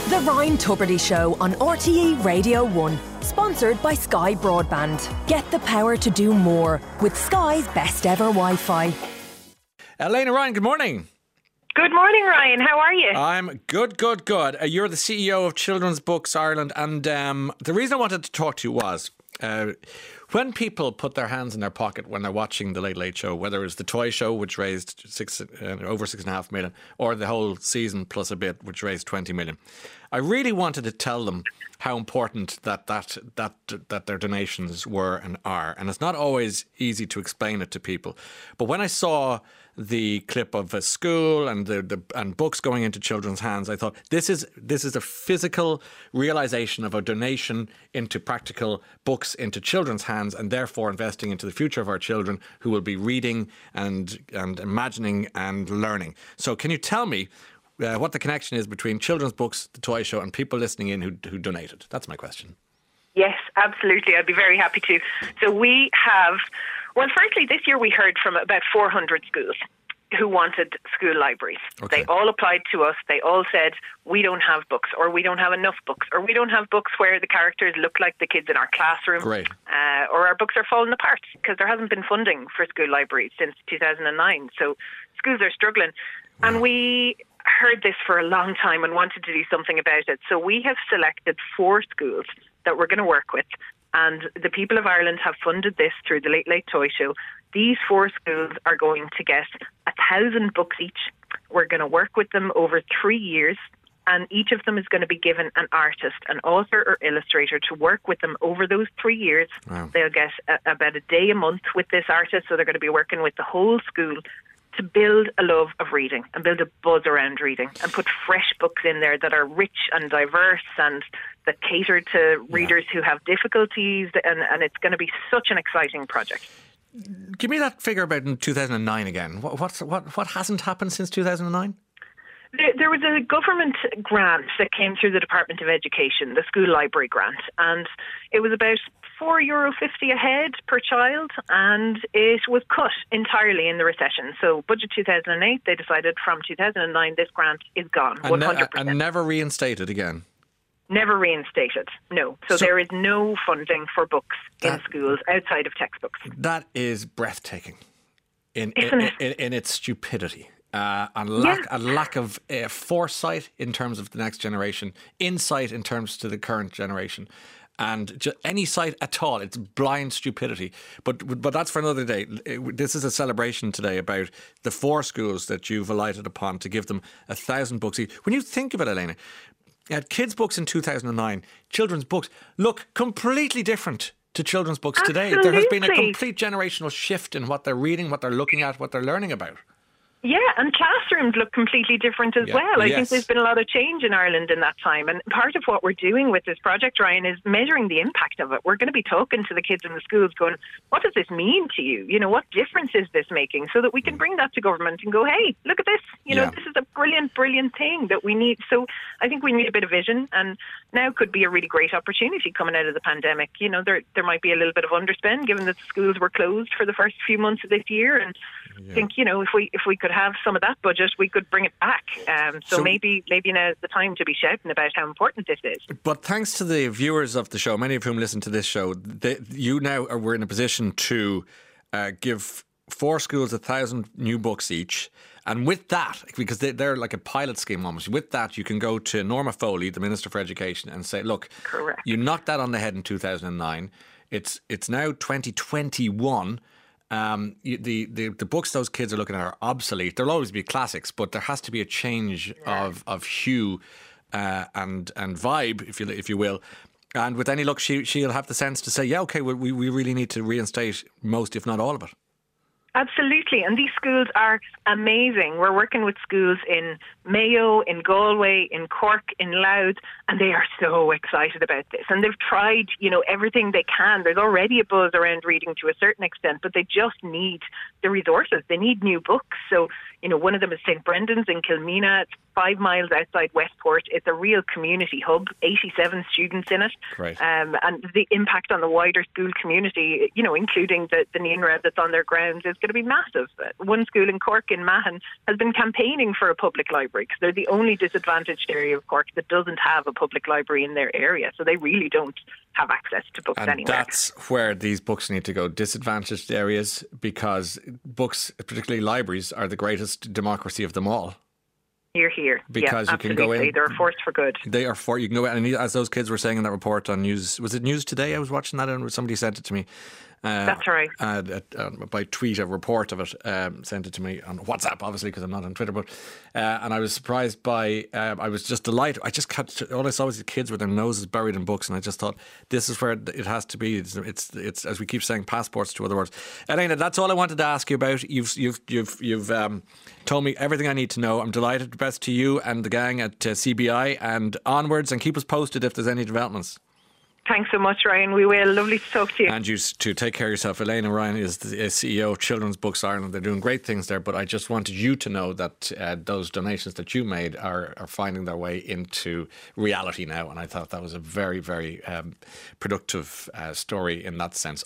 The Ryan Tubridy Show on RTE Radio 1. Sponsored by Sky Broadband. Get the power to do more with Sky's best ever Wi-Fi. Elena Ryan, good morning. Good morning, Ryan. How are you? I'm good. You're the CEO of Children's Books Ireland, and the reason I wanted to talk to you was when people put their hands in their pocket when they're watching the Late Late Show, whether it's the Toy Show, which raised over 6.5 million, or the whole season plus a bit, which raised 20 million. I really wanted to tell them how important that their donations were and are. And it's not always easy to explain it to people. But when I saw the clip of a school and and books going into children's hands, I thought this is a physical realization of a donation into practical books into children's hands, and therefore investing into the future of our children who will be reading and imagining and learning. So can you tell me what the connection is between children's books, the Toy Show, and people listening in who donated? That's my question. Yes, absolutely. I'd be very happy to. So we have, well, firstly, this year we heard from about 400 schools who wanted school libraries. Okay. They all applied to us. They all said, we don't have books, or we don't have enough books, or we don't have books where the characters look like the kids in our classroom. Great. Or our books are falling apart, because there hasn't been funding for school libraries since 2009. So schools are struggling. Wow. And we heard this for a long time and wanted to do something about it. So we have selected 4 schools that we're going to work with. And the people of Ireland have funded this through the Late Late Toy Show. These 4 schools are going to get 1,000 books each. We're going to work with them over 3 years. And each of them is going to be given an artist, an author or illustrator to work with them over those 3 years. Wow. They'll get about a day a month with this artist. So they're going to be working with the whole school to build a love of reading and build a buzz around reading and put fresh books in there that are rich and diverse and that cater to readers who have difficulties, and it's going to be such an exciting project. Give me that figure about in 2009 again. What hasn't happened since 2009? There was a government grant that came through the Department of Education, the school library grant, and it was about €4.50 a head per child, and it was cut entirely in the recession. So budget 2008, they decided from 2009 this grant is gone, 100%. And never reinstated again? Never reinstated, no. So there is no funding for books in schools outside of textbooks. That is breathtaking in its stupidity. And lack of foresight in terms of the next generation, insight in terms to the current generation, and any sight at all. It's blind stupidity. But that's for another day. This is a celebration today about the 4 schools that you've alighted upon to give them 1,000 books each. When you think of it, Elena, kids' books in 2009, children's books look completely different to children's books today. There has been a complete generational shift in what they're reading, what they're looking at, what they're learning about. Yeah, and classrooms look completely different as well. I think there's been a lot of change in Ireland in that time. And part of what we're doing with this project, Ryan, is measuring the impact of it. We're going to be talking to the kids in the schools going, what does this mean to you? You know, what difference is this making? So that we can bring that to government and go, hey, look at this. You know, this is a brilliant, brilliant thing that we need. So I think we need a bit of vision. And now could be a really great opportunity coming out of the pandemic. You know, there might be a little bit of underspend given that the schools were closed for the first few months of this year. And I think, you know, if we could have some of that budget, we could bring it back. So maybe now's the time to be shouting about how important this is. But thanks to the viewers of the show, many of whom listen to this show, we're in a position to give 4 schools 1,000 new books each. And with that, because they're like a pilot scheme almost, with that you can go to Norma Foley, the Minister for Education, and say, look, correct, you knocked that on the head in 2009. It's now 2021. The books those kids are looking at are obsolete. There'll always be classics, but there has to be a change of hue and vibe, if you will. And with any luck, she'll have the sense to say, yeah, okay, we really need to reinstate most, if not all of it. Absolutely. And these schools are amazing. We're working with schools in Mayo, in Galway, in Cork, in Louth, and they are so excited about this. And they've tried, everything they can. There's already a buzz around reading to a certain extent, but they just need the resources. They need new books. So, One of them is St. Brendan's in Kilmena. It's 5 miles outside Westport. It's a real community hub, 87 students in it. Right. And the impact on the wider school community, including the NINRA that's on their grounds, is going to be massive. One school in Cork, in Mahon, has been campaigning for a public library because they're the only disadvantaged area of Cork that doesn't have a public library in their area. So they really don't have access to books and anywhere. That's where these books need to go, disadvantaged areas, because books, particularly libraries, are the greatest democracy of them all. Here. Because you can go in. They're a force for good. They are for, you can go in, and as those kids were saying in that report on News, was it News Today? I was watching that and somebody sent it to me. That's right. By tweet, a report of it, sent it to me on WhatsApp, obviously, because I'm not on Twitter. But and I was surprised by, I was just delighted. All I saw was the kids with their noses buried in books, and I just thought, this is where it has to be. It's as we keep saying, passports to other words. Elena, that's all I wanted to ask you about. You've told me everything I need to know. I'm delighted. Best to you and the gang at CBI, and onwards, and keep us posted if there's any developments. Thanks so much, Ryan. We will. Lovely to talk to you. And you to take care of yourself. Elena Ryan is the CEO of Children's Books Ireland. They're doing great things there, but I just wanted you to know that those donations that you made are finding their way into reality now. And I thought that was a very, very productive story in that sense.